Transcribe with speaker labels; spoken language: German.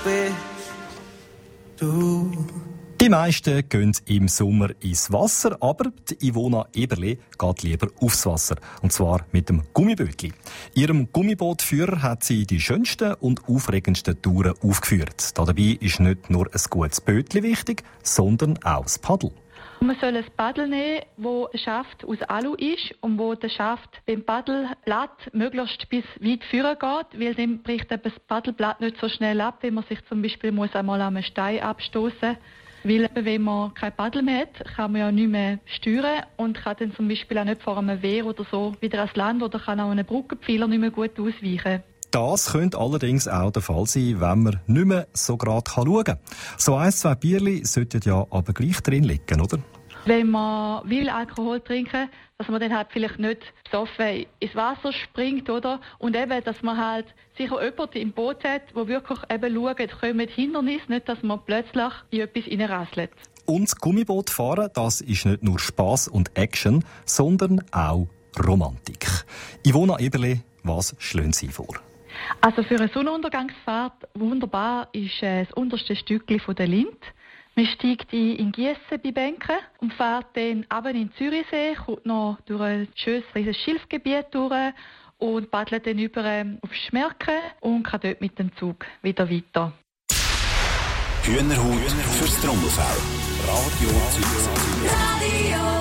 Speaker 1: bist du.
Speaker 2: Die meisten gehen im Sommer ins Wasser, aber die Ivona Eberle geht lieber aufs Wasser. Und zwar mit dem Gummibötli. Ihrem Gummibootführer hat sie die schönsten und aufregendsten Touren aufgeführt. Dabei ist nicht nur ein gutes Bötli wichtig, sondern auch das Paddel.
Speaker 3: Man soll ein Paddel nehmen, wo ein Schaft aus Alu ist und wo der Schaft beim Paddelblatt möglichst bis weit führen geht, weil dann bricht das Paddelblatt nicht so schnell ab, wenn man sich zum Beispiel einmal an einen Stein abstoßen muss. Weil wenn man kein Paddel mehr hat, kann man ja nicht mehr steuern und kann dann zum Beispiel auch nicht vor einem Wehr oder so wieder ans Land oder kann auch einen Brückenpfeiler nicht mehr gut ausweichen.
Speaker 2: Das könnte allerdings auch der Fall sein, wenn man nicht mehr so gerade schauen kann. So 1-2 Bierli sollten ja aber gleich drin liegen, oder?
Speaker 3: Wenn man will Alkohol trinken, dass man dann halt vielleicht nicht besoffen ins Wasser springt, oder? Und eben, dass man halt sicher jemanden im Boot hat, der wirklich eben schaut, kommen Hindernisse, nicht, dass man plötzlich in etwas reinrasselt.
Speaker 2: Und das Gummibootfahren, das ist nicht nur Spass und Action, sondern auch Romantik. Ivona Eberle, was schlagen Sie vor?
Speaker 3: Also für eine Sonnenuntergangsfahrt wunderbar ist das unterste Stückchen von der Lind. Man steigt in Giessen bei Bänken und fährt dann runter in den Zürichsee, kommt noch durch ein schönes Schilfgebiet durch und paddelt dann über auf Schmerken und kann dort mit dem Zug wieder weiter.
Speaker 4: Hühnerhaut fürs Trommelfell. Radio Zürich.